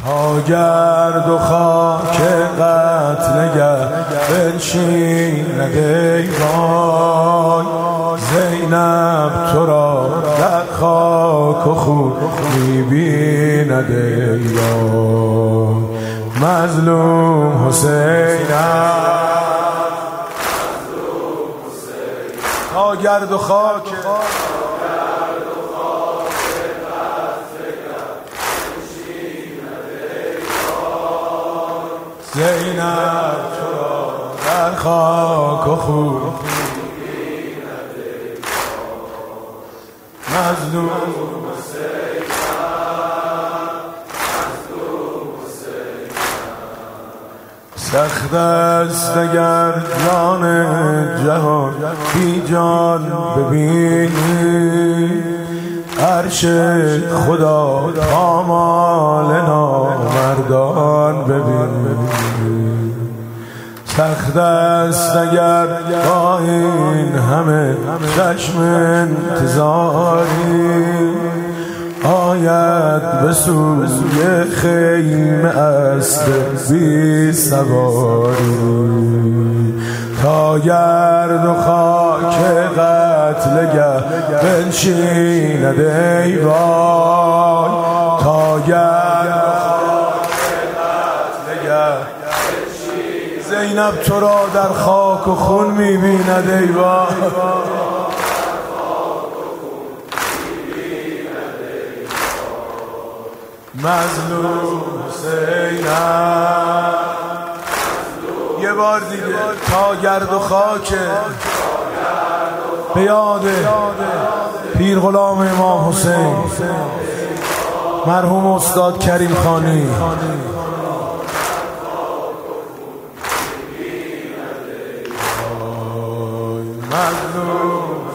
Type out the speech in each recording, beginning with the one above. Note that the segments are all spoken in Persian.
تا گرد و خاک قتلگر بنشیند ای وای، زینب تو را در خاک و خون می‌بیند ای وای. مظلوم حسینم تا گرد و خاک زینب تو را در خاک و خون مظلوم سخت است اگر جان جهان بی جان ببینی، عرش خدا پامال نامردان ببینی. سخت است اگر با این همه چشم انتظاری، آید به سوی خیمه اسب بی سواری. تا گرد و خاک قتلگر بنشیند ای وای، تا گرد و خاک قتلگر زینب تو را در خاک و خون می‌بیند ای وای. مظلوم حسینم یه بار دیگه تا گرد و خاک به یاد پیر غلام امام حسین مرحوم استاد کریم خانی. مظلوم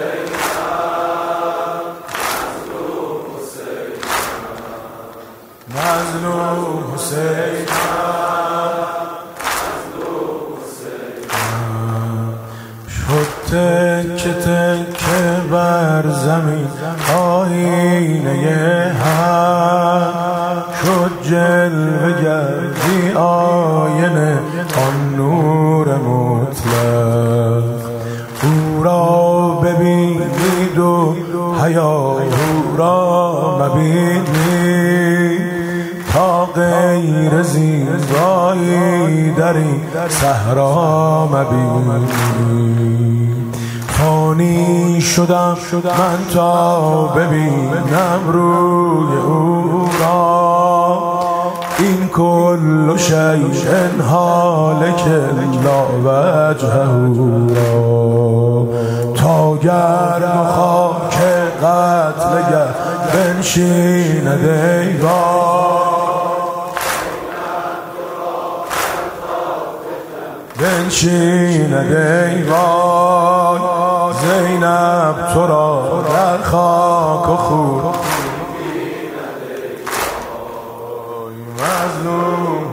مظلوم حسین شد تکه تکه بر زمین آینه حق، شد جلوه گردی آینه آن نور مطلق. او را ببینید و حیا او را مبینید، تا غیر زیبایی در این صحرا مبینید. فانی شدم من تا ببینم روی او را، این کل شیء هالک لا وجهه را. تا گرد و خاک قتلگر بنشیند ای وای، بنشیند ای وای. زینب تو را در خاک و خون مظلوم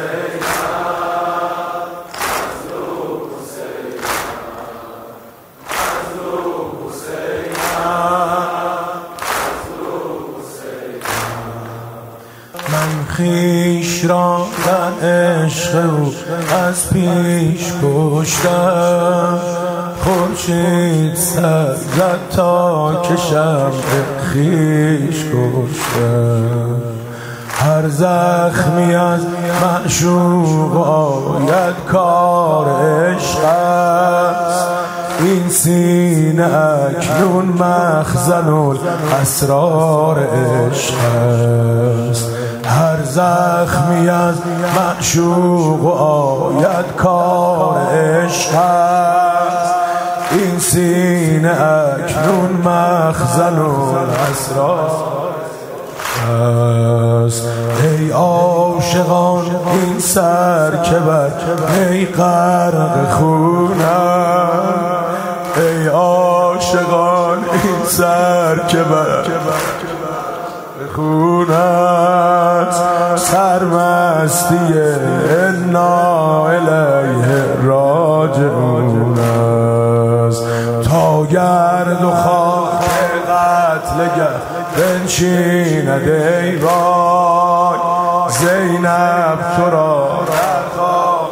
من خویش را در عشق او از پیش کشتم، خورشید سر زد تا که شمع خویش کشتم. هر زخمی از معشوق آید کار عشق است، این سینه اکنون مخزن الاسرار عشق است. هر زخمی از معشوق آید کار عشق است، این سینه اکنون مخزن الاسرار است. ای عاشقان این سر که بر ای غرق خونم، ای عاشقان این سر که بر خون است، سرمستی انا الیه راجعون است. تا گرد و خاک قتلگر بنشیند ای وای، زینب تو را در خواب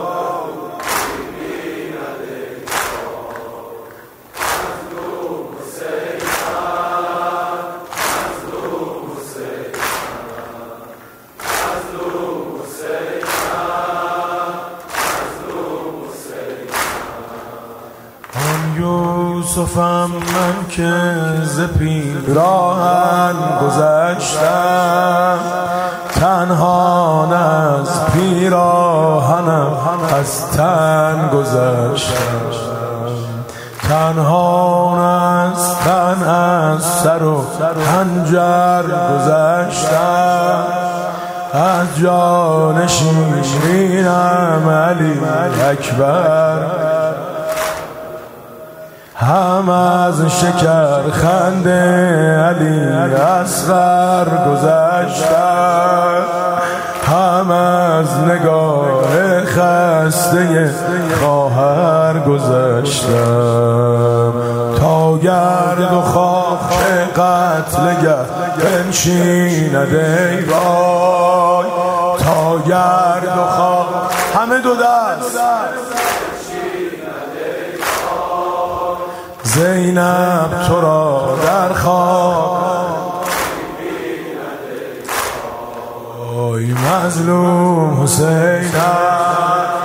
یوسفم من که ز پیراهن گذشتم، تنها از پیراهنم از تن گذشتم، تنها از تن از سر و حنجر گذشتم، از جانشینم علی اکبر، هم از شکر خنده علی اصغر گذشتم، هم از نگاه خسته خواهر گذشتم، تا گرد و خاک قتلگه بنشیند ای وای، تا گرد و خاک همه دو دست زینب تو را در خواب ای مظلوم حسینم.